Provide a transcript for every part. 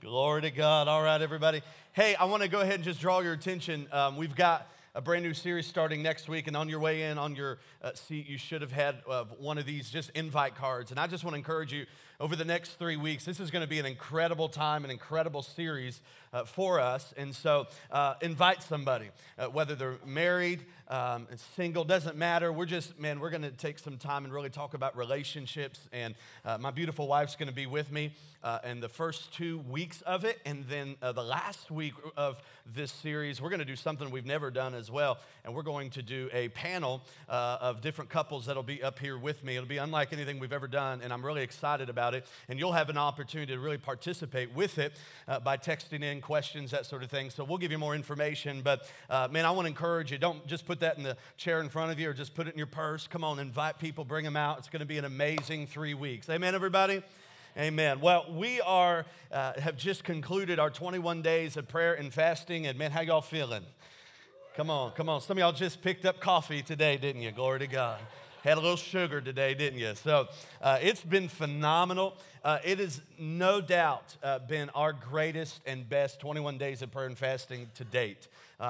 Glory to God. All right, everybody. Hey, I want to go ahead and just draw your attention. We've got a brand new series starting next week, and on your way in, on your seat, you should have had one of these just invite cards. And I just want to encourage you over the next 3 weeks. This is going to be an incredible time, an incredible series for us. And so invite somebody, whether they're married, single, doesn't matter. We're going to take some time and really talk about relationships. And my beautiful wife's going to be with me in the first 2 weeks of it. And then the last week of this series, we're going to do something we've never done as well. And we're going to do a panel of different couples that'll be up here with me. It'll be unlike anything we've ever done, and I'm really excited about it. And you'll have an opportunity to really participate with it by texting in questions, that sort of thing. So we'll give you more information. But, I want to encourage you. Don't just put that in the chair in front of you or just put it in your purse. Come on, invite people, bring them out. It's going to be an amazing 3 weeks. Amen, everybody? Amen. Well, we have just concluded our 21 days of prayer and fasting. And, man, how y'all feeling? Come on. Some of y'all just picked up coffee today, didn't you? Glory to God. Had a little sugar today, didn't you? So it's been phenomenal. It has no doubt been our greatest and best 21 days of prayer and fasting to date.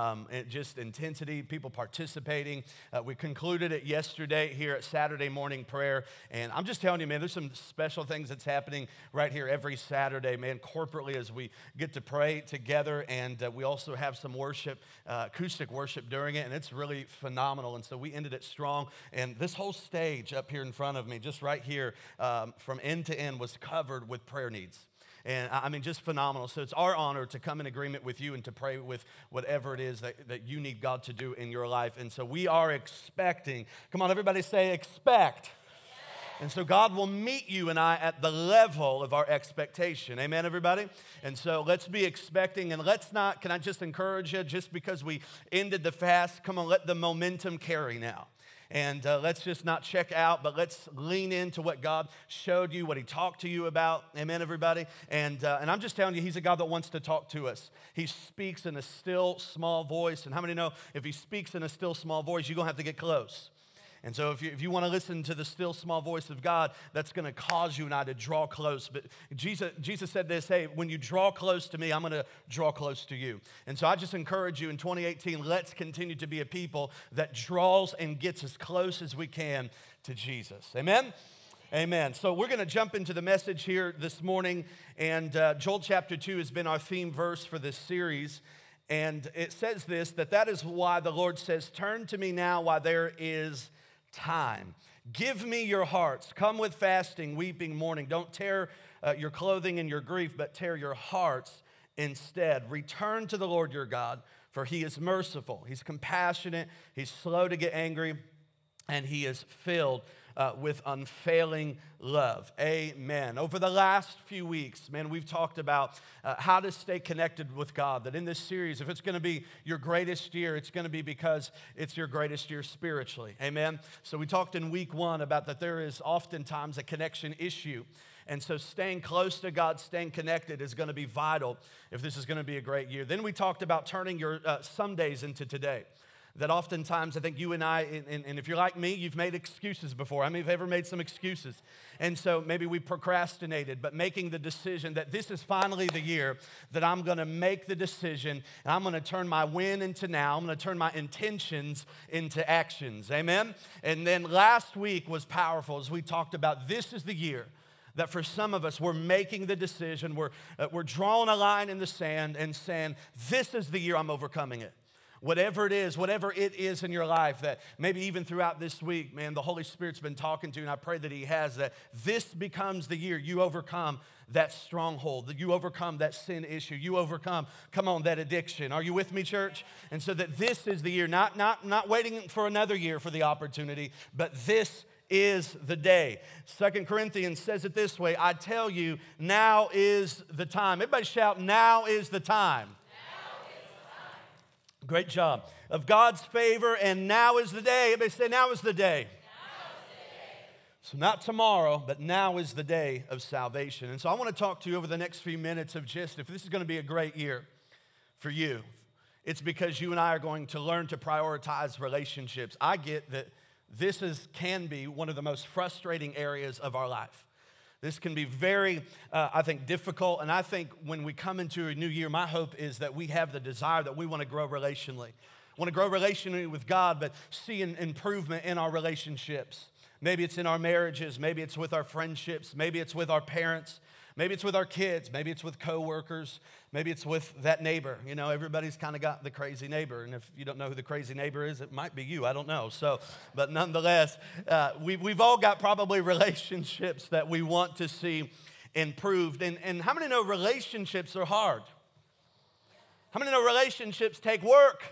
Just intensity, people participating. We concluded it yesterday here at Saturday morning prayer. And I'm just telling you, man, there's some special things that's happening right here every Saturday, man, corporately as we get to pray together. And we also have some worship, acoustic worship during it. And it's really phenomenal. And so we ended it strong. And this whole stage up here in front of me, just right here, from end to end, was covered with prayer needs. And just phenomenal. So it's our honor to come in agreement with you and to pray with whatever it is that you need God to do in your life. And so we are expecting. Come on, everybody say expect. And so God will meet you and I at the level of our expectation. Amen, everybody? And so let's be expecting, and let's not, can I just encourage you, just because we ended the fast, come on, let the momentum carry now. And let's just not check out, but let's lean into what God showed you, what He talked to you about. Amen, everybody? And I'm just telling you, He's a God that wants to talk to us. He speaks in a still, small voice. And how many know if He speaks in a still, small voice, you're going to have to get close? And so if you want to listen to the still small voice of God, that's going to cause you and I to draw close. But Jesus said this, hey, when you draw close to me, I'm going to draw close to you. And so I just encourage you in 2018, let's continue to be a people that draws and gets as close as we can to Jesus. Amen? Amen. So we're going to jump into the message here this morning. And Joel chapter 2 has been our theme verse for this series. And it says this, that is why the Lord says, turn to me now while there is time. Give me your hearts. Come with fasting, weeping, mourning. Don't tear your clothing in your grief, but tear your hearts instead. Return to the Lord your God, for He is merciful. He's compassionate. He's slow to get angry, and He is filled with unfailing love. Amen. Over the last few weeks, man, we've talked about how to stay connected with God. That in this series, if it's going to be your greatest year, it's going to be because it's your greatest year spiritually. Amen. So we talked in week 1 about that there is oftentimes a connection issue. And so staying close to God, staying connected is going to be vital if this is going to be a great year. Then we talked about turning your Sundays into today. That oftentimes, I think you and I, and if you're like me, you've made excuses before. How many have ever made some excuses? And so maybe we procrastinated, but making the decision that this is finally the year that I'm going to make the decision, and I'm going to turn my win into now. I'm going to turn my intentions into actions. Amen? And then last week was powerful as we talked about this is the year that for some of us, we're making the decision. We're drawing a line in the sand and saying, this is the year I'm overcoming it. Whatever it is in your life that maybe even throughout this week, man, the Holy Spirit's been talking to you, and I pray that He has, that this becomes the year you overcome that stronghold, that you overcome that sin issue, you overcome, come on, that addiction. Are you with me, church? And so that this is the year, not waiting for another year for the opportunity, but this is the day. 2 Corinthians says it this way, I tell you, now is the time. Everybody shout, now is the time. Great job. Of God's favor, and now is the day. Everybody say, now is the day. So not tomorrow, but now is the day of salvation. And so I want to talk to you over the next few minutes of just if this is going to be a great year for you, it's because you and I are going to learn to prioritize relationships. I get that this can be one of the most frustrating areas of our life. This can be very, I think, difficult. And I think when we come into a new year, my hope is that we have the desire that we want to grow relationally. Want to grow relationally with God, but see an improvement in our relationships. Maybe it's in our marriages. Maybe it's with our friendships. Maybe it's with our parents. Maybe it's with our kids. Maybe it's with coworkers. Maybe it's with that neighbor. You know, everybody's kind of got the crazy neighbor. And if you don't know who the crazy neighbor is, it might be you. I don't know. So, but nonetheless, we've all got probably relationships that we want to see improved. And how many know relationships are hard? How many know relationships take work?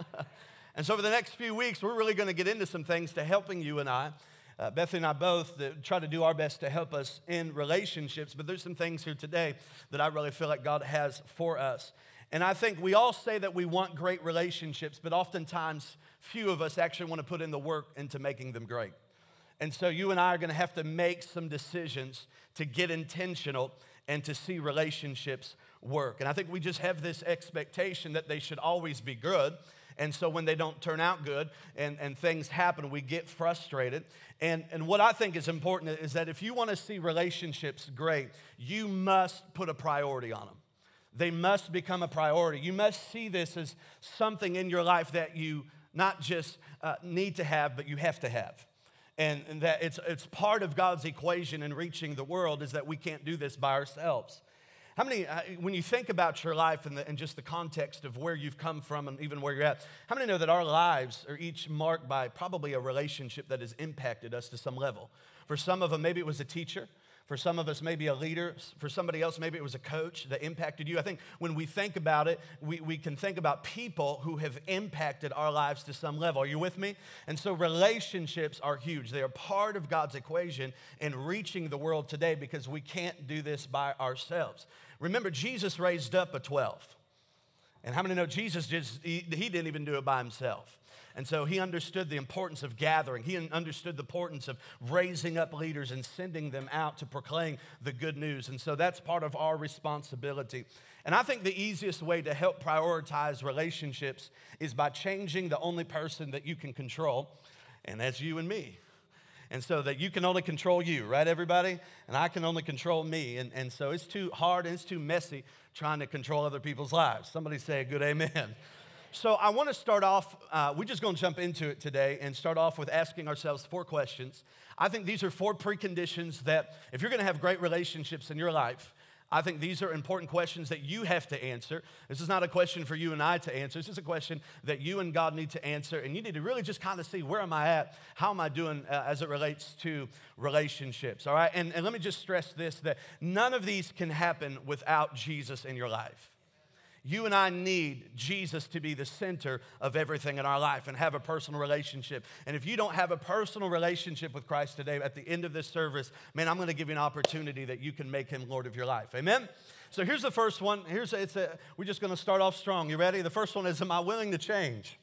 And so over the next few weeks, we're really going to get into some things to helping you and I. Bethany and I both try to do our best to help us in relationships, but there's some things here today that I really feel like God has for us. And I think we all say that we want great relationships, but oftentimes few of us actually want to put in the work into making them great. And so you and I are going to have to make some decisions to get intentional and to see relationships work. And I think we just have this expectation that they should always be good. And so when they don't turn out good and things happen, we get frustrated. And what I think is important is that if you want to see relationships great, you must put a priority on them. They must become a priority. You must see this as something in your life that you not just need to have, but you have to have. And that it's part of God's equation in reaching the world is that we can't do this by ourselves. How many, when you think about your life and just the context of where you've come from and even where you're at, how many know that our lives are each marked by probably a relationship that has impacted us to some level? For some of them, maybe it was a teacher. For some of us, maybe a leader. For somebody else, maybe it was a coach that impacted you. I think when we think about it, we can think about people who have impacted our lives to some level. Are you with me? And so relationships are huge. They are part of God's equation in reaching the world today because we can't do this by ourselves. Remember, Jesus raised up a 12. And how many know Jesus he didn't even do it by himself? And so he understood the importance of gathering. He understood the importance of raising up leaders and sending them out to proclaim the good news. And so that's part of our responsibility. And I think the easiest way to help prioritize relationships is by changing the only person that you can control, and that's you and me. And so that you can only control you, right, everybody? And I can only control me. And so it's too hard and it's too messy trying to control other people's lives. Somebody say a good amen. So I want to start off, we're just going to jump into it today and start off with asking ourselves 4 questions. I think these are 4 preconditions that if you're going to have great relationships in your life, I think these are important questions that you have to answer. This is not a question for you and I to answer. This is a question that you and God need to answer. And you need to really just kind of see, where am I at? How am I doing as it relates to relationships? All right? And let me just stress this, that none of these can happen without Jesus in your life. You and I need Jesus to be the center of everything in our life and have a personal relationship. And if you don't have a personal relationship with Christ today, at the end of this service, man, I'm going to give you an opportunity that you can make him Lord of your life. Amen? So here's the first one. We're just going to start off strong. You ready? The first one is, am I willing to change?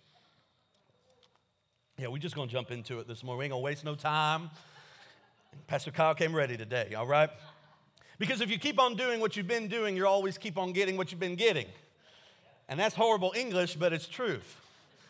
Yeah, we're just going to jump into it this morning. We ain't going to waste no time. Pastor Kyle came ready today, all right? Because if you keep on doing what you've been doing, you'll always keep on getting what you've been getting. And that's horrible English, but it's truth.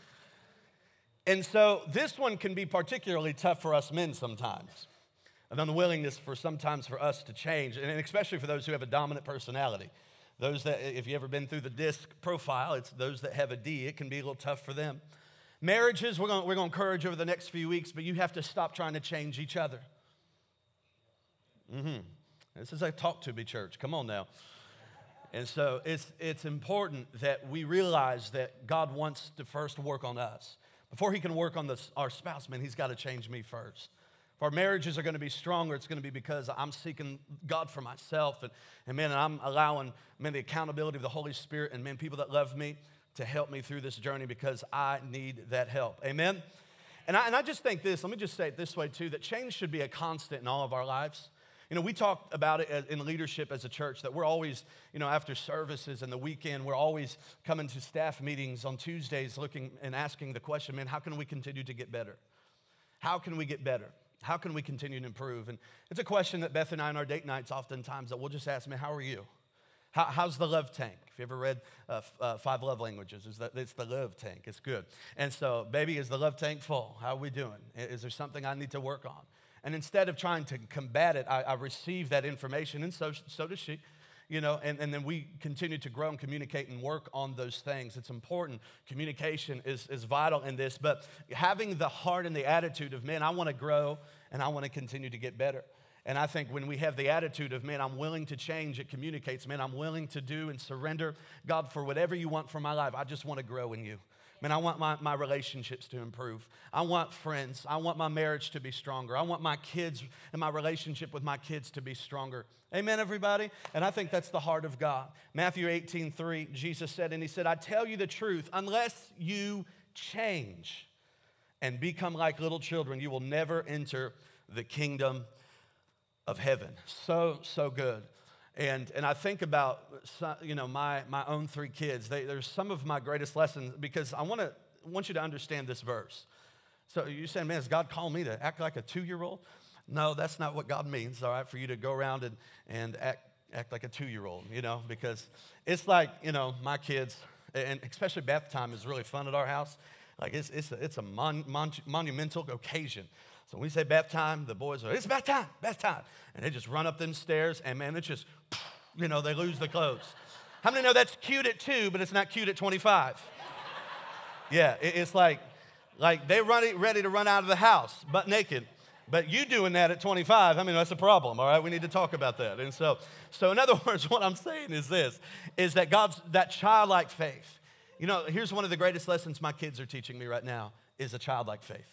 And so this one can be particularly tough for us men sometimes. An unwillingness sometimes for us to change, and especially for those who have a dominant personality. Those that, if you've ever been through the DISC profile, it's those that have a D. It can be a little tough for them. Marriages, we're going to encourage over the next few weeks, but you have to stop trying to change each other. This is a talk to me church. Come on now. And so it's important that we realize that God wants to first work on us. Before he can work on our spouse, man, he's got to change me first. If our marriages are going to be stronger, it's going to be because I'm seeking God for myself. And I'm allowing, the accountability of the Holy Spirit and, people that love me to help me through this journey because I need that help. Amen? And I just think this, let me just say it this way too, that change should be a constant in all of our lives. We talk about it in leadership as a church, that we're always, after services and the weekend, we're always coming to staff meetings on Tuesdays looking and asking the question, how can we continue to get better? How can we get better? How can we continue to improve? And it's a question that Beth and I on our date nights oftentimes that we'll just ask, how are you? How's the love tank? If you ever read 5 Love Languages, it's the love tank. It's good. And so, baby, is the love tank full? How are we doing? Is there something I need to work on? And instead of trying to combat it, I receive that information, and so does she. And then we continue to grow and communicate and work on those things. It's important. Communication is vital in this, but having the heart and the attitude of, man, I want to grow and I want to continue to get better. And I think when we have the attitude of, man, I'm willing to change, it communicates, man, I'm willing to do and surrender. God, for whatever you want for my life, I just want to grow in you. Man, I want my relationships to improve. I want friends. I want my marriage to be stronger. I want my kids and my relationship with my kids to be stronger. Amen, everybody? And I think that's the heart of God. Matthew 18:3, Jesus said, and he said, I tell you the truth, unless you change and become like little children, you will never enter the kingdom of heaven. So good. And I think about, my own 3 kids. They're some of my greatest lessons, because I want you to understand this verse. So you're saying, man, has God called me to act like a 2-year-old? No, that's not what God means, all right, for you to go around and act like a 2-year-old, because it's like, my kids, and especially bath time is really fun at our house. Like it's a monumental occasion. So when we say bath time, the boys are, it's bath time. And they just run up them stairs, and man, it's just, they lose the clothes. How many know that's cute at 2, but it's not cute at 25? Yeah, it's like they're ready to run out of the house, butt naked. But you doing that at 25, I mean, that's a problem, all right? We need to talk about that. And so in other words, what I'm saying is this, is that that childlike faith. Here's one of the greatest lessons my kids are teaching me right now, is a childlike faith.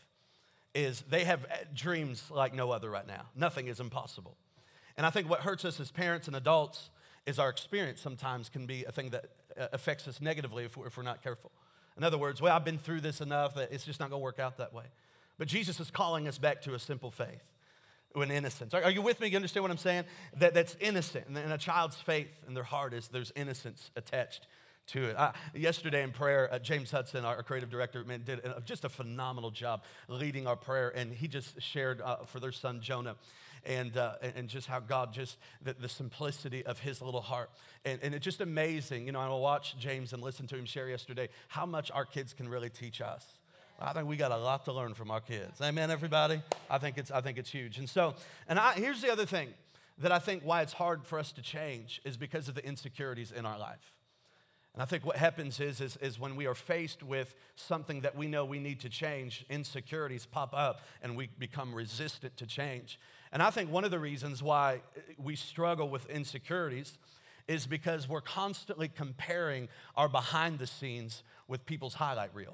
Is they have dreams like no other right now. Nothing is impossible. And I think what hurts us as parents and adults is our experience sometimes can be a thing that affects us negatively if we're not careful. In other words, well, I've been through this enough that it's just not going to work out that way. But Jesus is calling us back to a simple faith, an innocence. Are you with me? You understand what I'm saying? That's innocent. And a child's faith in their heart there's innocence attached to it. Yesterday in prayer, James Hudson, our creative director, did just a phenomenal job leading our prayer, and he just shared for their son Jonah, and just how God the simplicity of his little heart, and it's just amazing. I watched James and listened to him share yesterday how much our kids can really teach us. I think we got a lot to learn from our kids. Amen, everybody. I think it's huge. And here's the other thing that I think why it's hard for us to change is because of the insecurities in our life. And I think what happens is when we are faced with something that we know we need to change, insecurities pop up and we become resistant to change. And I think one of the reasons why we struggle with insecurities is because we're constantly comparing our behind the scenes with people's highlight reel.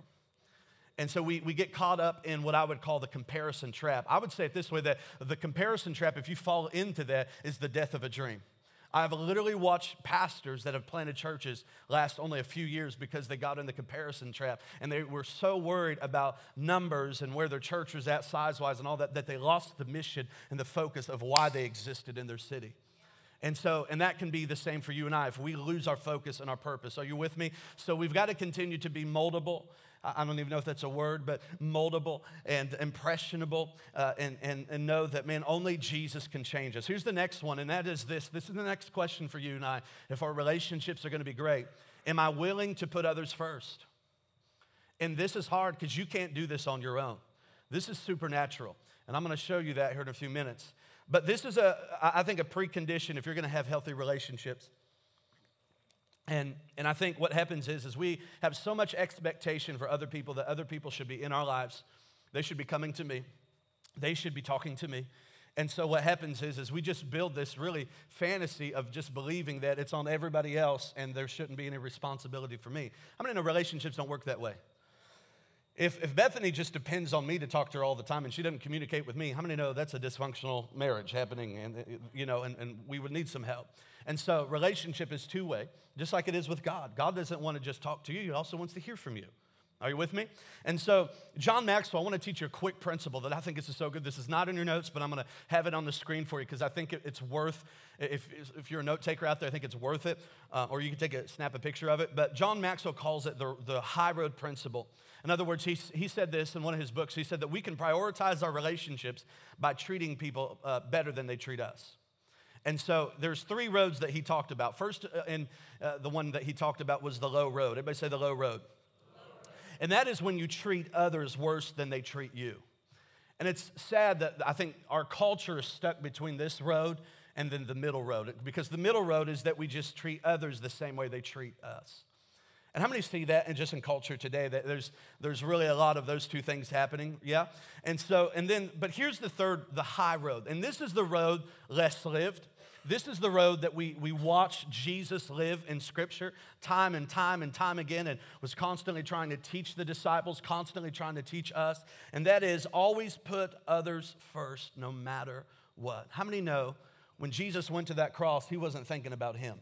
And so we get caught up in what I would call the comparison trap. I would say it this way, that the comparison trap, if you fall into that, is the death of a dream. I've literally watched pastors that have planted churches last only a few years because they got in the comparison trap, and they were so worried about numbers and where their church was at size-wise and all that they lost the mission and the focus of why they existed in their city. And that can be the same for you and I if we lose our focus and our purpose. Are you with me? So we've got to continue to be moldable. I don't even know if that's a word, but moldable and impressionable, and know that, man, only Jesus can change us. Here's the next one, and that is this. This is the next question for you and I. If our relationships are going to be great, am I willing to put others first? And this is hard because you can't do this on your own. This is supernatural, and I'm going to show you that here in a few minutes. But this is, I think, a precondition if you're going to have healthy relationships. And I think what happens is we have so much expectation for other people that other people should be in our lives. They should be coming to me. They should be talking to me. And so what happens is we just build this really fantasy of just believing that it's on everybody else and there shouldn't be any responsibility for me. How many know relationships don't work that way? If Bethany just depends on me to talk to her all the time and she doesn't communicate with me, how many know that's a dysfunctional marriage happening, and we would need some help. And so relationship is two-way, just like it is with God. God doesn't want to just talk to you. He also wants to hear from you. Are you with me? And so John Maxwell, I want to teach you a quick principle that I think is so good. This is not in your notes, but I'm going to have it on the screen for you because I think it's worth, if you're a note taker out there, I think it's worth it. Or you can snap a picture of it. But John Maxwell calls it the high road principle. In other words, he said this in one of his books. He said that we can prioritize our relationships by treating people better than they treat us. And so there's 3 roads that he talked about. First, the one that he talked about was the low road. Everybody say the low road. And that is when you treat others worse than they treat you. And it's sad that I think our culture is stuck between this road and then the middle road, because the middle road is that we just treat others the same way they treat us. And how many see that and just in culture today that there's really a lot of those two things happening, yeah? But here's the third, the high road. And this is the road less lived. This is the road that we watch Jesus live in Scripture time and time and time again, and was constantly trying to teach the disciples, constantly trying to teach us. And that is always put others first no matter what. How many know when Jesus went to that cross, he wasn't thinking about him?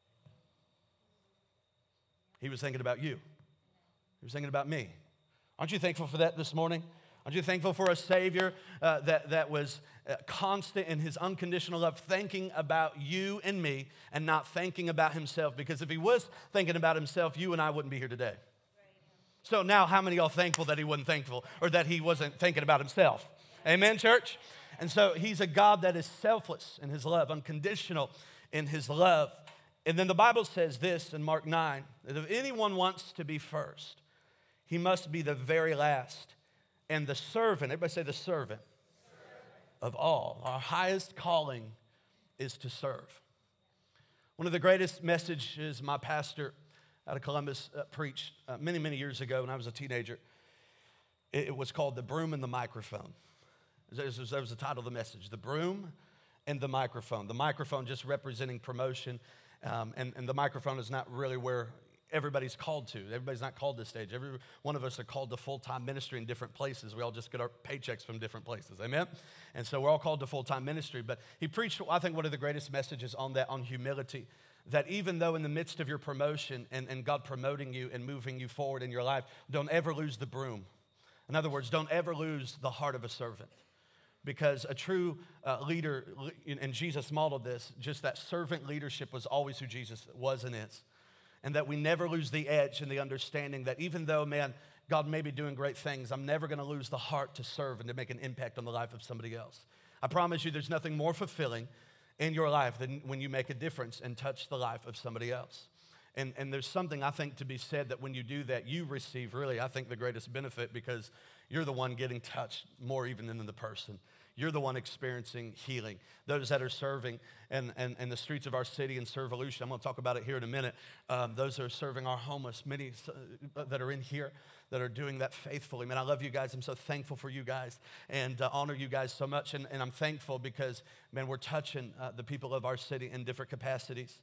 He was thinking about you. He was thinking about me. Aren't you thankful for that this morning? Aren't you thankful for a Savior that was constant in his unconditional love, thinking about you and me and not thinking about himself? Because if he was thinking about himself, you and I wouldn't be here today. So now, how many of y'all thankful that he wasn't thankful or that he wasn't thinking about himself? Amen, church? And so he's a God that is selfless in his love, unconditional in his love. And then the Bible says this in Mark 9, that if anyone wants to be first, he must be the very last and the servant. Everybody say the servant of all. Our highest calling is to serve. One of the greatest messages my pastor out of Columbus preached many, many years ago when I was a teenager, it was called The Broom and the Microphone. That was the title of the message, The Broom and the Microphone. The microphone just representing promotion, and the microphone is not really where everybody's called to. Everybody's not called to stage. Every one of us are called to full-time ministry in different places. We all just get our paychecks from different places, amen? And so we're all called to full-time ministry. But he preached, I think, one of the greatest messages on that, on humility, that even though in the midst of your promotion and God promoting you and moving you forward in your life, don't ever lose the broom. In other words, don't ever lose the heart of a servant. Because a true leader, and Jesus modeled this, just that servant leadership was always who Jesus was and is. And that we never lose the edge and the understanding that even though, man, God may be doing great things, I'm never going to lose the heart to serve and to make an impact on the life of somebody else. I promise you there's nothing more fulfilling in your life than when you make a difference and touch the life of somebody else. And there's something, I think, to be said that when you do that, you receive really, I think, the greatest benefit because you're the one getting touched more even than the person. You're the one experiencing healing. Those that are serving in the streets of our city in Servolution, I'm going to talk about it here in a minute. Those that are serving our homeless, many that are in here that are doing that faithfully. Man, I love you guys. I'm so thankful for you guys and honor you guys so much. And I'm thankful because, man, we're touching the people of our city in different capacities.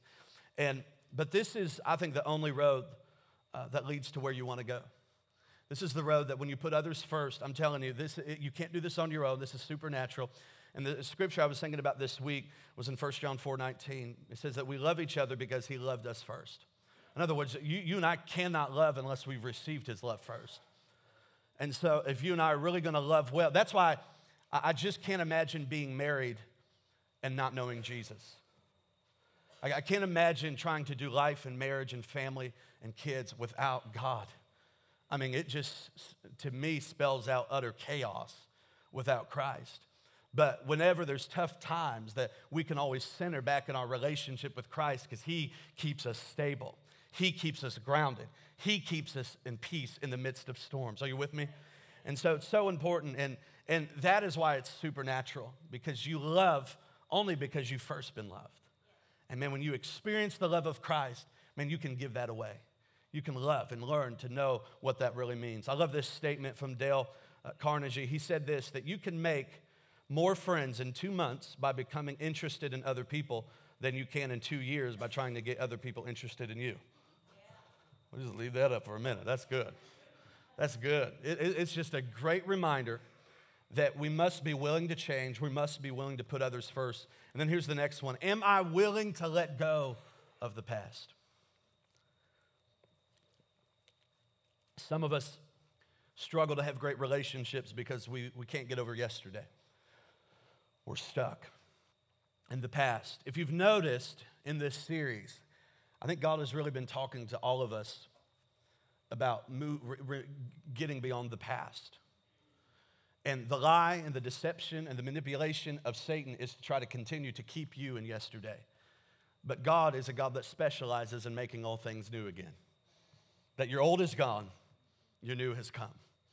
But this is, I think, the only road that leads to where you want to go. This is the road that when you put others first, I'm telling you, you can't do this on your own. This is supernatural. And the scripture I was thinking about this week was in 1 John 4:19. It says that we love each other because he loved us first. In other words, you and I cannot love unless we've received his love first. And so if you and I are really going to love well, that's why I just can't imagine being married and not knowing Jesus. I can't imagine trying to do life and marriage and family and kids without God. I mean, it just, to me, spells out utter chaos without Christ. But whenever there's tough times, that we can always center back in our relationship with Christ because he keeps us stable. He keeps us grounded. He keeps us in peace in the midst of storms. Are you with me? And so it's so important, and that is why it's supernatural, because you love only because you've first been loved. And man, when you experience the love of Christ, man, you can give that away. You can love and learn to know what that really means. I love this statement from Dale Carnegie. He said this, that you can make more friends in 2 months by becoming interested in other people than you can in 2 years by trying to get other people interested in you. We'll just leave that up for a minute. That's good. That's good. It's just a great reminder that we must be willing to change. We must be willing to put others first. And then here's the next one. Am I willing to let go of the past? Some of us struggle to have great relationships because we can't get over yesterday. We're stuck in the past. If you've noticed in this series, I think God has really been talking to all of us about getting beyond the past. And the lie and the deception and the manipulation of Satan is to try to continue to keep you in yesterday. But God is a God that specializes in making all things new again. That your old is gone, your new has come.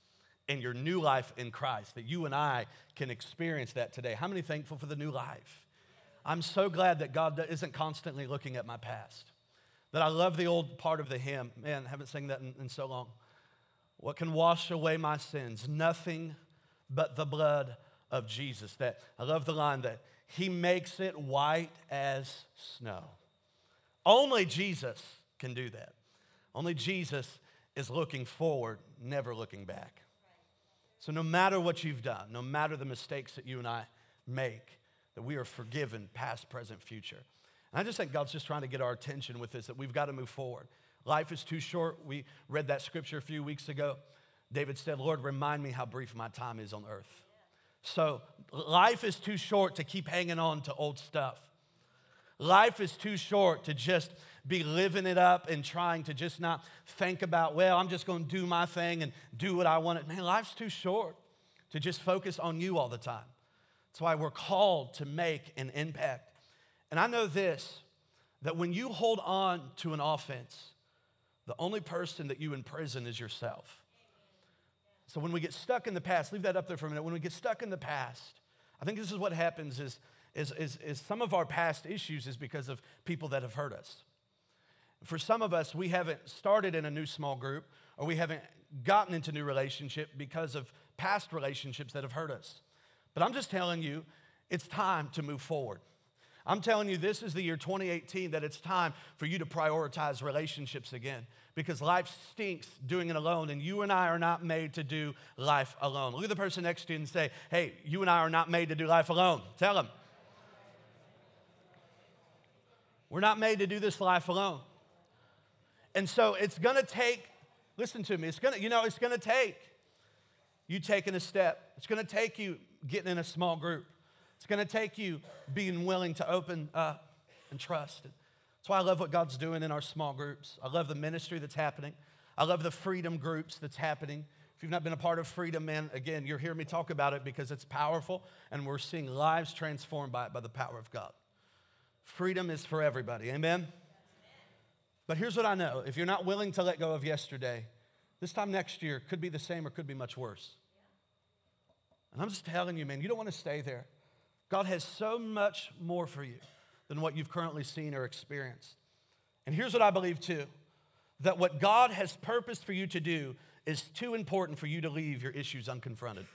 and your new life in Christ, that you and I can experience that today. How many thankful for the new life? I'm so glad that God isn't constantly looking at my past, that I love the old part of the hymn. Man, I haven't sang that in so long. What can wash away my sins? Nothing but the blood of Jesus. That I love the line that he makes it white as snow. Only Jesus can do that. Only Jesus is looking forward, never looking back. So no matter what you've done, no matter the mistakes that you and I make, that we are forgiven, past, present, future. And I just think God's just trying to get our attention with this, that we've got to move forward. Life is too short. We read that scripture a few weeks ago. David said, Lord, remind me how brief my time is on earth. So life is too short to keep hanging on to old stuff. Life is too short to just be living it up and trying to just not think about, well, I'm just going to do my thing and do what I want. Man, life's too short to just focus on you all the time. That's why we're called to make an impact. And I know this, that when you hold on to an offense, the only person that you imprison is yourself. So when we get stuck in the past, leave that up there for a minute. When we get stuck in the past, I think this is what happens is some of our past issues is because of people that have hurt us. For some of us, we haven't started in a new small group or we haven't gotten into new relationship because of past relationships that have hurt us. But I'm just telling you, it's time to move forward. I'm telling you, this is the year 2018, that it's time for you to prioritize relationships again, because life stinks doing it alone, and you and I are not made to do life alone. Look at the person next to you and say, hey, you and I are not made to do life alone. Tell them. We're not made to do this life alone. And so it's going to take, listen to me, it's going to take you taking a step. It's going to take you getting in a small group. It's going to take you being willing to open up and trust. That's why I love what God's doing in our small groups. I love the ministry that's happening. I love the freedom groups that's happening. If you've not been a part of Freedom, man, again, you're hearing me talk about it because it's powerful and we're seeing lives transformed by it by the power of God. Freedom is for everybody, amen? But here's what I know. If you're not willing to let go of yesterday, this time next year could be the same or could be much worse. And I'm just telling you, man, you don't want to stay there. God has so much more for you than what you've currently seen or experienced. And here's what I believe too, that what God has purposed for you to do is too important for you to leave your issues unconfronted.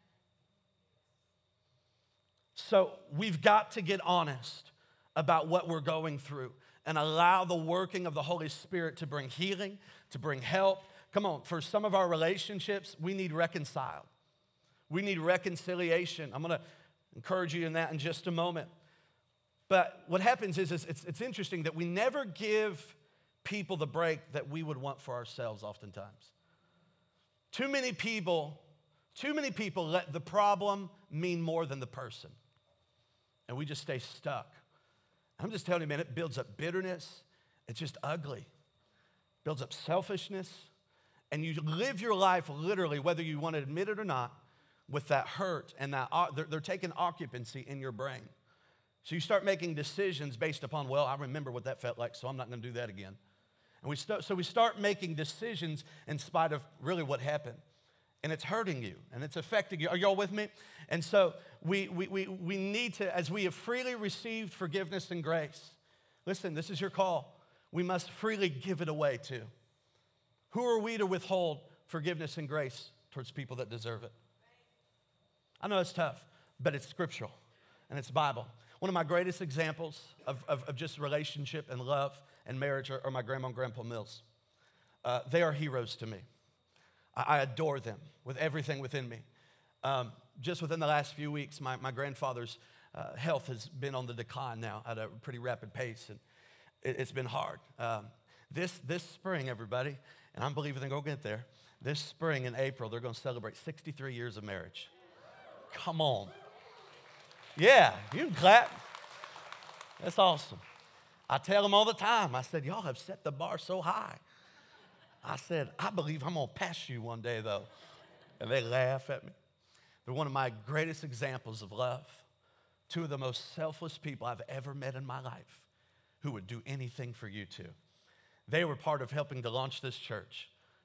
So we've got to get honest about what we're going through and allow the working of the Holy Spirit to bring healing, to bring help. Come on, for some of our relationships, we need reconciled. We need reconciliation. I'm going to encourage you in that in just a moment. But what happens is it's interesting that we never give people the break that we would want for ourselves oftentimes. Too many people let the problem mean more than the person. And we just stay stuck. I'm just telling you, man, it builds up bitterness. It's just ugly. It builds up selfishness. And you live your life literally, whether you want to admit it or not, with that hurt and that they're taking occupancy in your brain. So you start making decisions based upon, well, I remember what that felt like, so I'm not going to do that again. And we start making decisions in spite of really what happened. And it's hurting you, and it's affecting you. Are y'all with me? And so we need to, as we have freely received forgiveness and grace, listen, this is your call. We must freely give it away too. Who are we to withhold forgiveness and grace towards people that deserve it? I know it's tough, but it's scriptural, and it's Bible. One of my greatest examples of just relationship and love and marriage are my grandma and grandpa Mills. They are heroes to me. I adore them with everything within me. Just within the last few weeks, my grandfather's health has been on the decline now at a pretty rapid pace, and it's been hard. This spring, everybody, and I'm believing they're going to get there, this spring in April, they're going to celebrate 63 years of marriage. Come on. Yeah, you can clap. That's awesome. I tell them all the time, I said, y'all have set the bar so high. I said, I believe I'm going to pass you one day, though. And they laugh at me. They're one of my greatest examples of love. Two of the most selfless people I've ever met in my life who would do anything for you too. They were part of helping to launch this church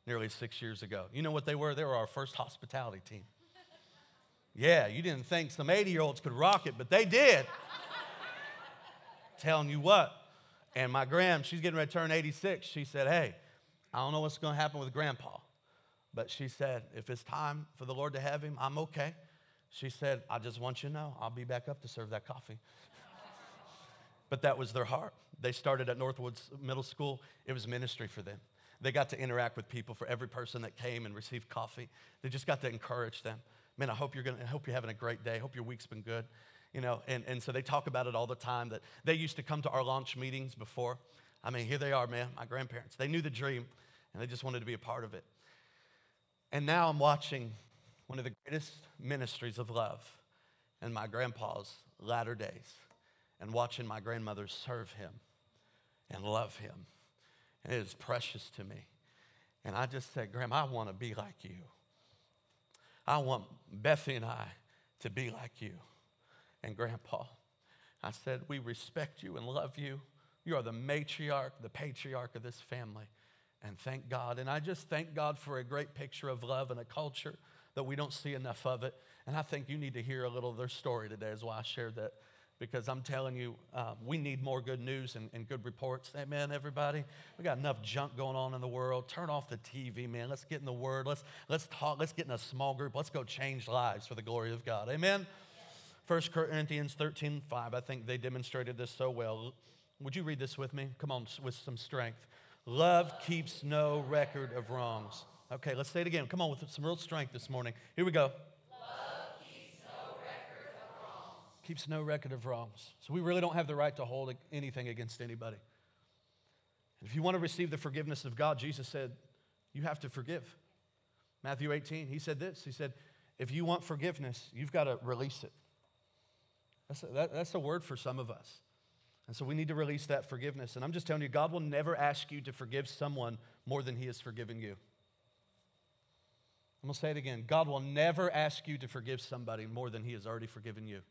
nearly 6 years ago. You know what they were? They were our first hospitality team. Yeah, you didn't think some 80-year-olds could rock it, but they did. Telling you what. And my she's getting ready to turn 86. She said, hey, I don't know what's going to happen with Grandpa. But she said, if it's time for the Lord to have him, I'm okay. She said, I just want you to know, I'll be back up to serve that coffee. But that was their heart. They started at Northwoods Middle School. It was ministry for them. They got to interact with people. For every person that came and received coffee, they just got to encourage them. Man, I hope you're having a great day. I hope your week's been good. You know, and so they talk about it all the time, that they used to come to our launch meetings before. I mean, here they are, man, my grandparents. They knew the dream, and they just wanted to be a part of it. And now I'm watching one of the greatest ministries of love in my grandpa's latter days, and watching my grandmother serve him and love him. And it is precious to me. And I just said, Grandma, I want to be like you. I want Bethany and I to be like you. And Grandpa, I said, we respect you and love you. You are the matriarch, the patriarch of this family. And thank God. And I just thank God for a great picture of love and a culture that we don't see enough of it. And I think you need to hear a little of their story today, is why I shared that. Because I'm telling you, we need more good news and good reports. Amen, everybody? We got enough junk going on in the world. Turn off the TV, man. Let's get in the Word. Let's talk. Let's get in a small group. Let's go change lives for the glory of God. Amen? 1 Corinthians 13:5. I think they demonstrated this so well. Would you read this with me? Come on, with some strength. Love keeps no record of wrongs. Okay, let's say it again. Come on, with some real strength this morning. Here we go. Keeps no record of wrongs. So we really don't have the right to hold anything against anybody. If you want to receive the forgiveness of God, Jesus said, you have to forgive. Matthew 18, he said this. He said, if you want forgiveness, you've got to release it. That's a word for some of us. And so we need to release that forgiveness. And I'm just telling you, God will never ask you to forgive someone more than he has forgiven you. I'm going to say it again. God will never ask you to forgive somebody more than he has already forgiven you.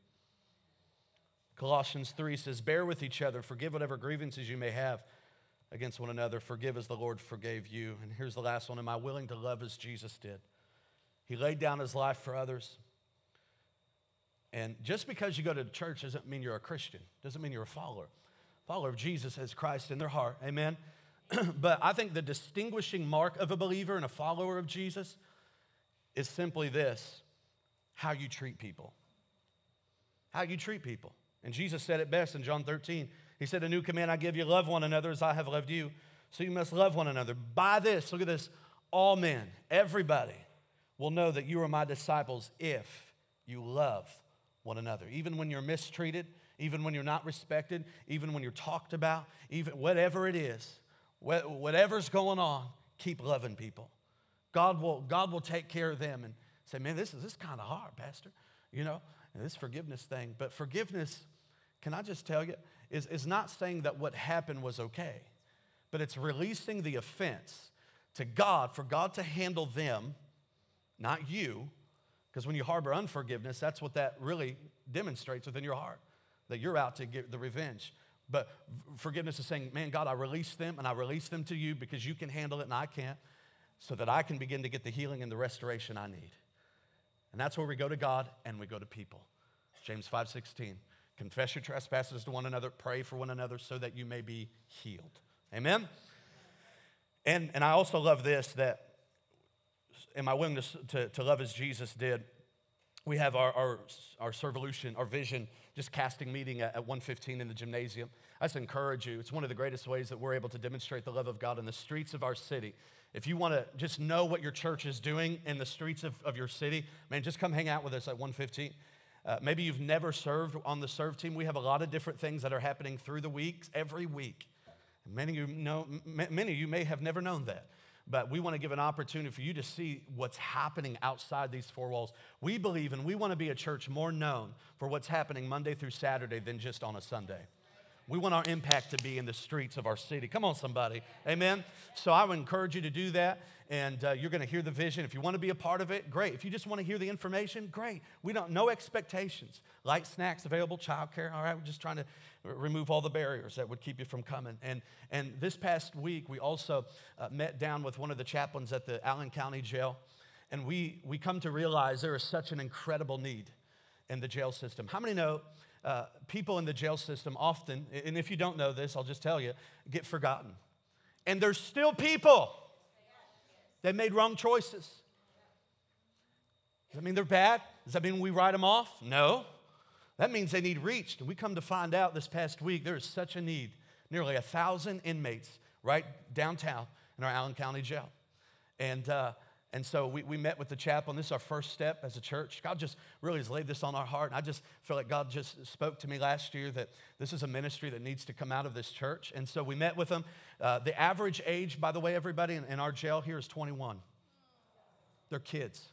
Colossians 3 says, bear with each other, forgive whatever grievances you may have against one another, forgive as the Lord forgave you. And here's the last one, am I willing to love as Jesus did? He laid down his life for others. And just because you go to church doesn't mean you're a Christian, doesn't mean you're a follower. Follower of Jesus has Christ in their heart, amen? But I think the distinguishing mark of a believer and a follower of Jesus is simply this, how you treat people. How you treat people. And Jesus said it best in John 13. He said, a new command I give you, love one another as I have loved you. So you must love one another. By this, look at this, all men, everybody will know that you are my disciples if you love one another. Even when you're mistreated, even when you're not respected, even when you're talked about, even whatever it is, whatever's going on, keep loving people. God will take care of them and say, man, this is kind of hard, Pastor, you know, this forgiveness thing. But forgiveness, can I just tell you, is not saying that what happened was okay, but it's releasing the offense to God for God to handle them, not you, because when you harbor unforgiveness, that's what that really demonstrates within your heart, that you're out to get the revenge. But forgiveness is saying, man, God, I release them, and I release them to you because you can handle it and I can't, so that I can begin to get the healing and the restoration I need. And that's where we go to God and we go to people. James 5:16, confess your trespasses to one another, pray for one another so that you may be healed. Amen? And I also love this, that am I willing to love as Jesus did? We have our Servolution, our vision, just casting meeting at 1:15 in the gymnasium. I just encourage you. It's one of the greatest ways that we're able to demonstrate the love of God in the streets of our city. If you want to just know what your church is doing in the streets of your city, man, just come hang out with us at 1:15. Maybe you've never served on the serve team. We have a lot of different things that are happening through the weeks, every week. Many of you may have never known that. But we want to give an opportunity for you to see what's happening outside these four walls. We believe and we want to be a church more known for what's happening Monday through Saturday than just on a Sunday. We want our impact to be in the streets of our city. Come on, somebody. Amen? So I would encourage you to do that, and you're going to hear the vision. If you want to be a part of it, great. If you just want to hear the information, great. No expectations. Light snacks available, childcare, all right? We're just trying to remove all the barriers that would keep you from coming. And this past week, we also met down with one of the chaplains at the Allen County Jail, and we come to realize there is such an incredible need in the jail system. How many know people in the jail system often, and if you don't know this, I'll just tell you, get forgotten. And there's still people that made wrong choices. Does that mean they're bad? Does that mean we write them off? No. That means they need reached. And we come to find out this past week there is such a need. Nearly 1,000 inmates right downtown in our Allen County Jail. And so we met with the chaplain. This is our first step as a church. God just really has laid this on our heart. And I just feel like God just spoke to me last year that this is a ministry that needs to come out of this church. And so we met with them. The average age, by the way, everybody in our jail here is 21. They're kids.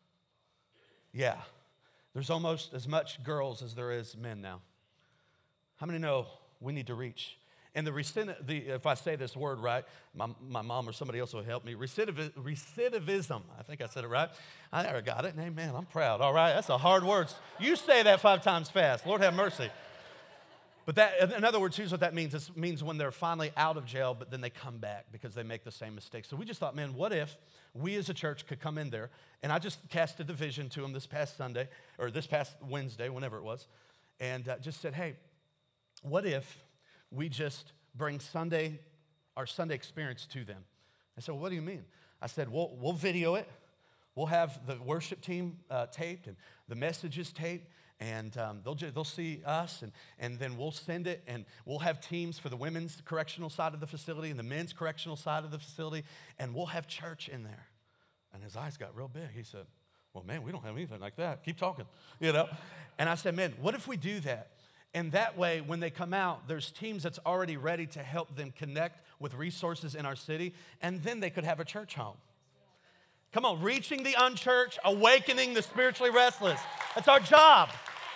Yeah. There's almost as much girls as there is men now. How many know we need to reach? And if I say this word right, my mom or somebody else will help me. Recidivism. I think I said it right. I never got it. Amen. I'm proud. All right. That's a hard word. You say that 5 times fast. Lord have mercy. But that, in other words, here's what that means. It means when they're finally out of jail, but then they come back because they make the same mistakes. So we just thought, man, what if we as a church could come in there? And I just casted the vision to them this past Sunday, or this past Wednesday, whenever it was, and just said, hey, what if we just bring our Sunday experience to them? I said, well, what do you mean? I said, we'll video it. We'll have the worship team taped and the messages taped, and they'll see us, and then we'll send it, and we'll have teams for the women's correctional side of the facility and the men's correctional side of the facility, and we'll have church in there. And his eyes got real big. He said, well, man, we don't have anything like that. Keep talking, And I said, man, what if we do that? And that way, when they come out, there's teams that's already ready to help them connect with resources in our city, and then they could have a church home. Come on, reaching the unchurched, awakening the spiritually restless. That's our job.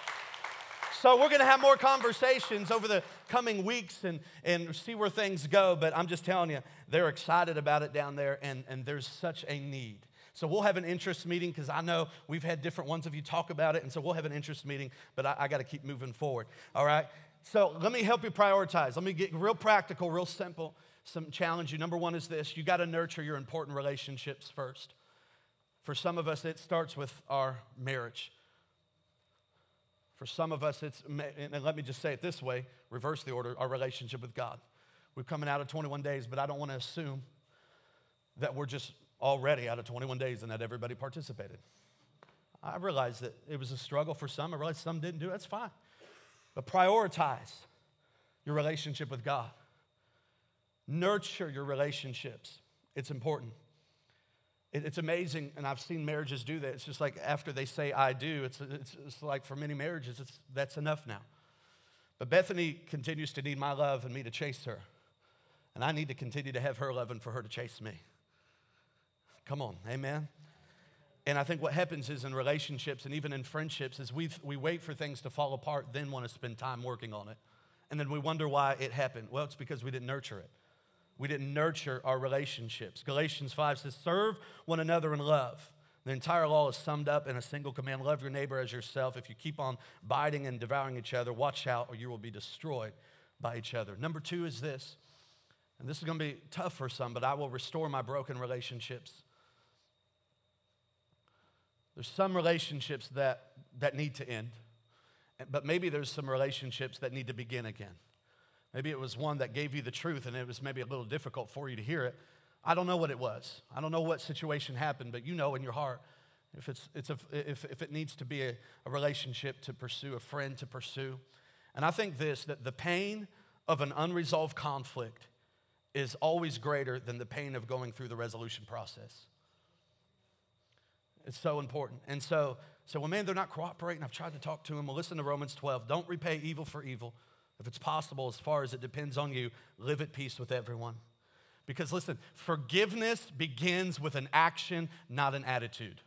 So we're going to have more conversations over the coming weeks and see where things go, but I'm just telling you, they're excited about it down there, and there's such a need. So we'll have an interest meeting, because I know we've had different ones of you talk about it, and so we'll have an interest meeting, but I got to keep moving forward, all right? So let me help you prioritize. Let me get real practical, real simple, some challenge you. Number one is this: you got to nurture your important relationships first. For some of us, it starts with our marriage. For some of us, and let me just say it this way, reverse the order, our relationship with God. We're coming out of 21 days, but I don't want to assume that we're just already out of 21 days and that everybody participated. I realize that it was a struggle for some. I realize some didn't do it. That's fine. But prioritize your relationship with God. Nurture your relationships. It's important. It's amazing, and I've seen marriages do that. It's just like after they say, I do, it's like for many marriages, that's enough now. But Bethany continues to need my love and me to chase her. And I need to continue to have her love and for her to chase me. Come on, amen? And I think what happens is in relationships and even in friendships is we wait for things to fall apart, then want to spend time working on it. And then we wonder why it happened. Well, it's because we didn't nurture it. We didn't nurture our relationships. Galatians 5 says, serve one another in love. The entire law is summed up in a single command: love your neighbor as yourself. If you keep on biting and devouring each other, watch out, or you will be destroyed by each other. Number 2 is this, and this is going to be tough for some, but I will restore my broken relationships. There's some relationships that need to end, but maybe there's some relationships that need to begin again. Maybe it was one that gave you the truth and it was maybe a little difficult for you to hear it. I don't know what it was. I don't know what situation happened, but you know in your heart if if it needs to be a relationship to pursue, a friend to pursue. And I think that the pain of an unresolved conflict is always greater than the pain of going through the resolution process. It's so important. And so well, man, they're not cooperating. I've tried to talk to them. Well, listen to Romans 12. Don't repay evil for evil. If it's possible, as far as it depends on you, live at peace with everyone. Because listen, forgiveness begins with an action, not an attitude.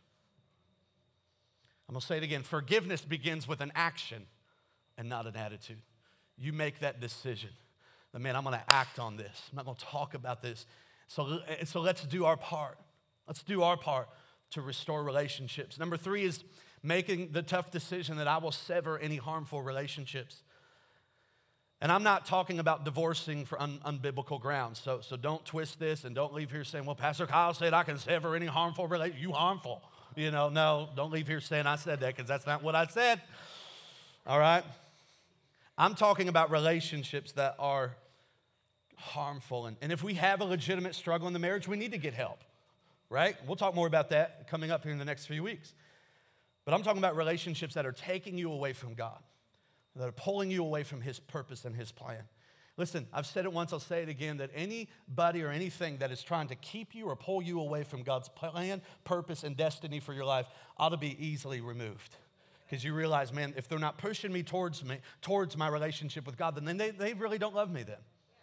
I'm going to say it again. Forgiveness begins with an action and not an attitude. you make that decision. That, man, I'm going to act on this. I'm not going to talk about this. So let's do our part. Let's do our part to restore relationships. Number 3 is making the tough decision that I will sever any harmful relationships. And I'm not talking about divorcing for unbiblical grounds. So don't twist this and don't leave here saying, well, Pastor Kyle said I can sever any harmful relationship. You harmful. No, don't leave here saying I said that, because that's not what I said. All right? I'm talking about relationships that are harmful. And if we have a legitimate struggle in the marriage, we need to get help, right? We'll talk more about that coming up here in the next few weeks. But I'm talking about relationships that are taking you away from God, that are pulling you away from His purpose and His plan. Listen, I've said it once, I'll say it again, that anybody or anything that is trying to keep you or pull you away from God's plan, purpose, and destiny for your life ought to be easily removed. Because you realize, man, if they're not pushing me towards my relationship with God, then they really don't love me then.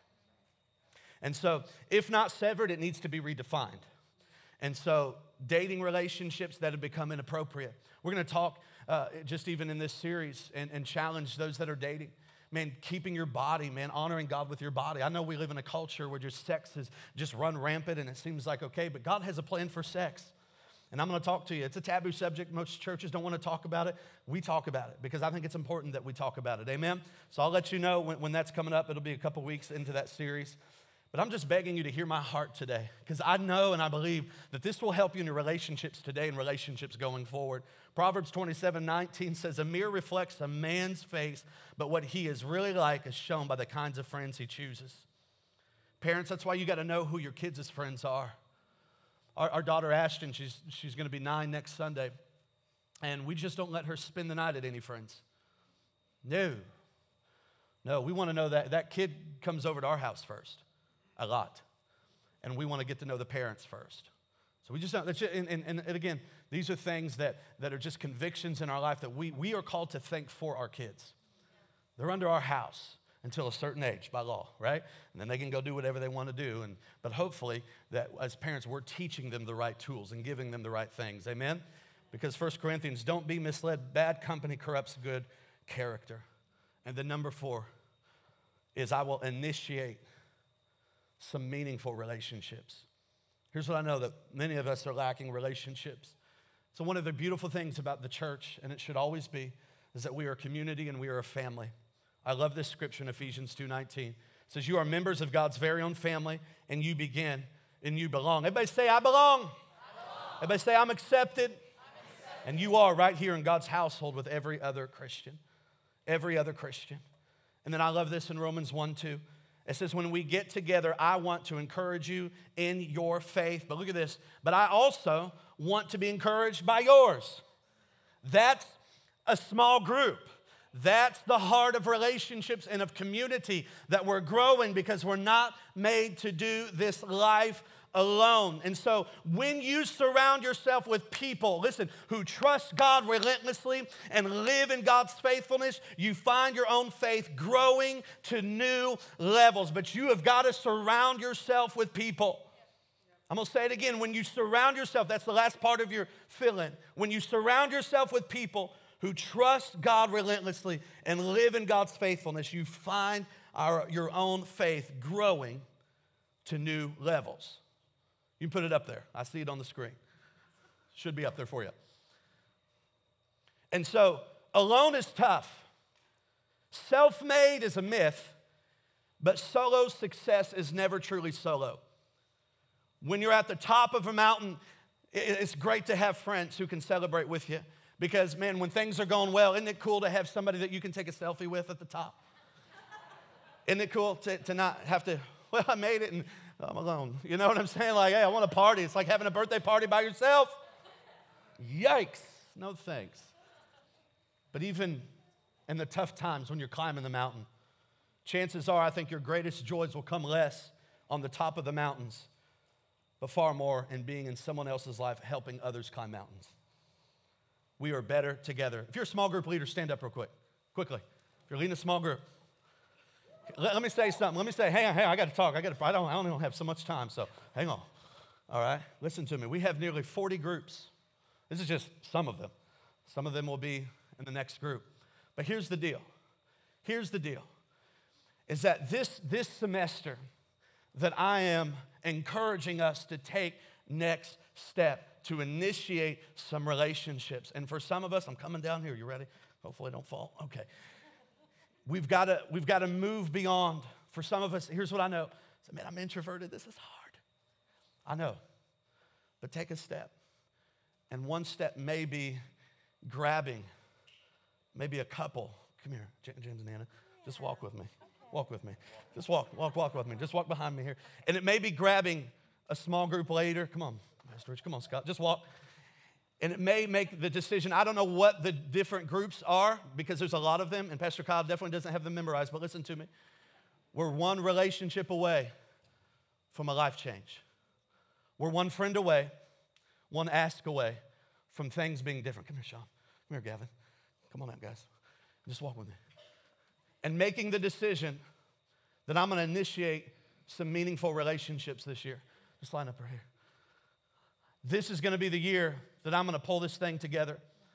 And so, if not severed, it needs to be redefined. And so, dating relationships that have become inappropriate. We're going to talk just even in this series and challenge those that are dating. Man, keeping your body, man, honoring God with your body. I know we live in a culture where just sex has just run rampant and it seems like okay, but God has a plan for sex. And I'm going to talk to you. It's a taboo subject. Most churches don't want to talk about it. We talk about it because I think it's important that we talk about it. Amen? So I'll let you know when that's coming up. It'll be a couple weeks into that series. But I'm just begging you to hear my heart today, because I know and I believe that this will help you in your relationships today and relationships going forward. Proverbs 27:19 says, a mirror reflects a man's face, but what he is really like is shown by the kinds of friends he chooses. Parents, that's why you got to know who your kids' friends are. Our daughter Ashton, she's going to be 9 next Sunday, and we just don't let her spend the night at any friends. No, we want to know that kid comes over to our house first. A lot. And we want to get to know the parents first. So we just don't, and again, these are things that are just convictions in our life that we are called to think for our kids. They're under our house until a certain age by law, right? And then they can go do whatever they want to do. But hopefully that as parents, we're teaching them the right tools and giving them the right things. Amen? Because 1 Corinthians, don't be misled. Bad company corrupts good character. And then number 4 is I will initiate some meaningful relationships. Here's what I know, that many of us are lacking relationships. So one of the beautiful things about the church, and it should always be, is that we are a community and we are a family. I love this scripture in Ephesians 2:19. It says, you are members of God's very own family, and you begin and you belong. Everybody say, I belong. Everybody say, I'm accepted. And you are right here in God's household with every other Christian. Every other Christian. And then I love this in Romans 1:2. It says, when we get together, I want to encourage you in your faith. But look at this. But I also want to be encouraged by yours. That's a small group. That's the heart of relationships and of community, that we're growing because we're not made to do this life alone. And so when you surround yourself with people, listen, who trust God relentlessly and live in God's faithfulness, you find your own faith growing to new levels. But you have got to surround yourself with people. I'm going to say it again. When you surround yourself, that's the last part of your fill-in. When you surround yourself with people who trust God relentlessly and live in God's faithfulness, you find your own faith growing to new levels. You can put it up there. I see it on the screen. Should be up there for you. And so, alone is tough. Self-made is a myth, but solo success is never truly solo. When you're at the top of a mountain, it's great to have friends who can celebrate with you. Because, man, when things are going well, isn't it cool to have somebody that you can take a selfie with at the top? Isn't it cool to not have to, well, I made it and I'm alone. You know what I'm saying? Like, hey, I want a party. It's like having a birthday party by yourself. Yikes. No thanks. But even in the tough times when you're climbing the mountain, chances are I think your greatest joys will come less on the top of the mountains, but far more in being in someone else's life, helping others climb mountains. We are better together. If you're a small group leader, stand up real quickly. If you're leading a small group, let me say something. Let me say, hey, I got to talk. I don't have so much time, so hang on. All right, listen to me. We have nearly 40 groups. This is just some of them. Some of them will be in the next group. But here's the deal. is that this semester that I am encouraging us to take next step to initiate some relationships. And for some of us, I'm coming down here. You ready? Hopefully I don't fall. Okay. We've got to move beyond. For some of us, here's what I know. So, man, I'm introverted. This is hard. I know. But take a step. And one step may be grabbing maybe a couple. Come here, James and Anna. Just walk with me. Walk with me. Just walk with me. Just walk behind me here. And it may be grabbing a small group later. Come on, Pastor Rich. Come on, Scott. Just walk. And it may make the decision. I don't know what the different groups are because there's a lot of them. And Pastor Kyle definitely doesn't have them memorized. But listen to me. We're one relationship away from a life change. We're one friend away, one ask away from things being different. Come here, Sean. Come here, Gavin. Come on up, guys. Just walk with me. And making the decision that I'm going to initiate some meaningful relationships this year. Just line up right here. This is going to be the year that I'm going to pull this thing together.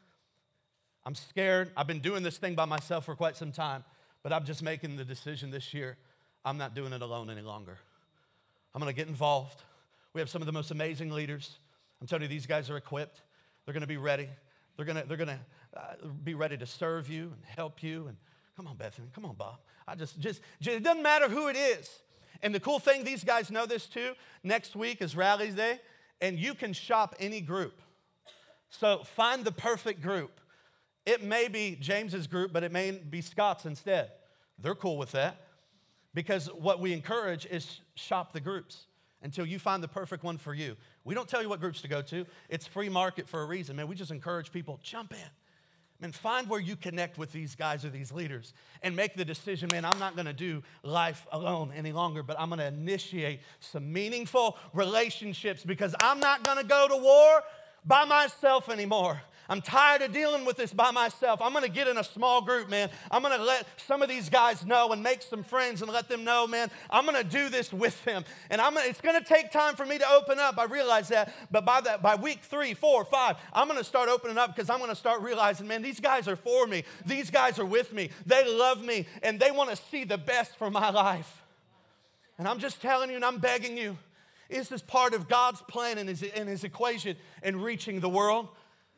I'm scared. I've been doing this thing by myself for quite some time, but I'm just making the decision this year. I'm not doing it alone any longer. I'm going to get involved. We have some of the most amazing leaders. I'm telling you, these guys are equipped. They're going to be ready. They're going to be ready to serve you and help you. And come on, Bethany. Come on, Bob. It doesn't matter who it is. And the cool thing, these guys know this too. Next week is Rallies Day, and you can shop any group. So find the perfect group. It may be James's group, but it may be Scott's instead. They're cool with that because what we encourage is shop the groups until you find the perfect one for you. We don't tell you what groups to go to. It's free market for a reason, man. We just encourage people, jump in. Man, find where you connect with these guys or these leaders and make the decision, man, I'm not going to do life alone any longer, but I'm going to initiate some meaningful relationships because I'm not going to go to war by myself anymore. I'm tired of dealing with this by myself. I'm going to get in a small group, man. I'm going to let some of these guys know and make some friends and let them know, man, I'm going to do this with them. And it's going to take time for me to open up. I realize that. But by week 3, 4, 5, I'm going to start opening up because I'm going to start realizing, man, these guys are for me. These guys are with me. They love me, and they want to see the best for my life. And I'm just telling you, and I'm begging you, this is part of God's plan and his equation in reaching the world.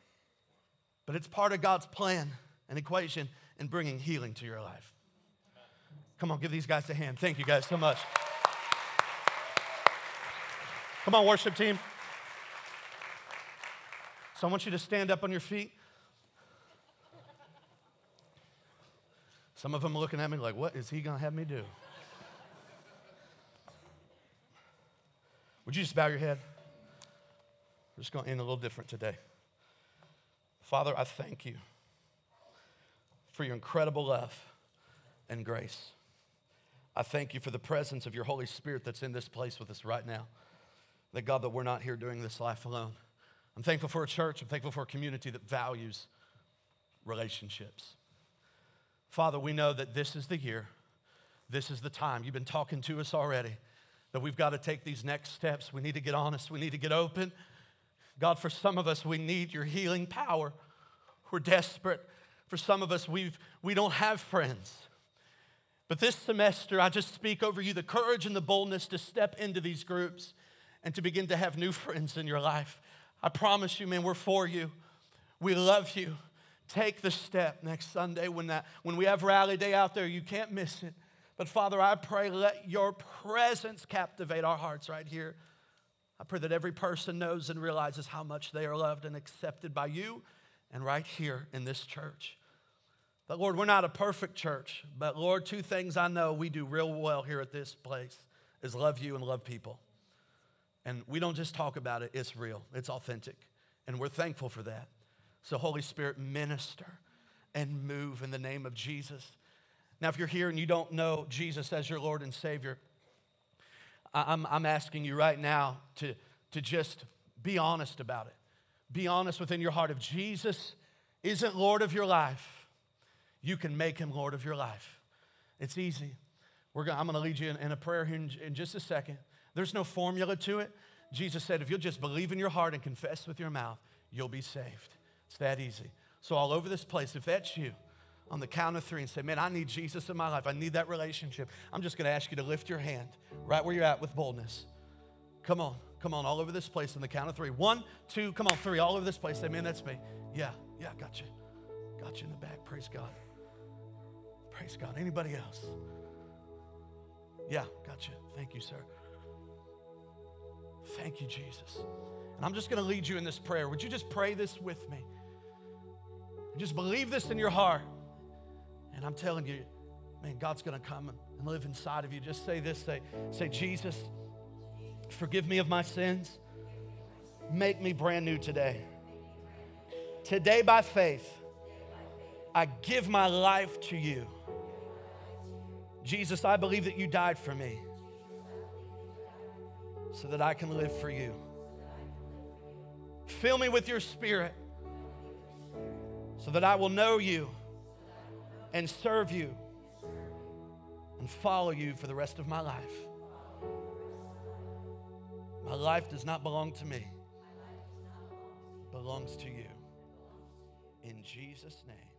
But it's part of God's plan and equation in bringing healing to your life. Come on, give these guys a hand. Thank you guys so much. Come on, worship team. So I want you to stand up on your feet. Some of them are looking at me like, what is he going to have me do? Would you just bow your head? We're just going to end a little different today. Father, I thank you for your incredible love and grace. I thank you for the presence of your Holy Spirit that's in this place with us right now. That God, that we're not here doing this life alone. I'm thankful for a church. I'm thankful for a community that values relationships. Father, we know that this is the year. This is the time. You've been talking to us already. That we've got to take these next steps. We need to get honest. We need to get open. God, for some of us, we need your healing power. We're desperate. For some of us, we don't have friends. But this semester, I just speak over you the courage and the boldness to step into these groups and to begin to have new friends in your life. I promise you, man, we're for you. We love you. Take the step next Sunday when we have Rally Day out there. You can't miss it. But Father, I pray let your presence captivate our hearts right here. I pray that every person knows and realizes how much they are loved and accepted by you and right here in this church. But Lord, we're not a perfect church, but Lord, 2 things I know we do real well here at this place is love you and love people. And we don't just talk about it, it's real, it's authentic, and we're thankful for that. So Holy Spirit, minister and move in the name of Jesus. Now, if you're here and you don't know Jesus as your Lord and Savior, I'm asking you right now to just be honest about it. Be honest within your heart. If Jesus isn't Lord of your life, you can make him Lord of your life. It's easy. I'm going to lead you in a prayer here in just a second. There's no formula to it. Jesus said, if you'll just believe in your heart and confess with your mouth, you'll be saved. It's that easy. So all over this place, if that's you, on the count of 3 and say, man, I need Jesus in my life. I need that relationship. I'm just going to ask you to lift your hand right where you're at with boldness. Come on, all over this place on the count of 3. 1, 2, come on, 3, all over this place. Say, man, that's me. Yeah, got you. Got you in the back. Praise God. Praise God. Anybody else? Yeah, got you. Thank you, sir. Thank you, Jesus. And I'm just going to lead you in this prayer. Would you just pray this with me? Just believe this in your heart. And I'm telling you, man, God's going to come and live inside of you. Just say this. Say, Jesus, forgive me of my sins. Make me brand new today. Today, by faith, I give my life to you. Jesus, I believe that you died for me so that I can live for you. Fill me with your Spirit so that I will know you and serve you and follow you for the rest of my life. My life does not belong to me, it belongs to you. In Jesus' name.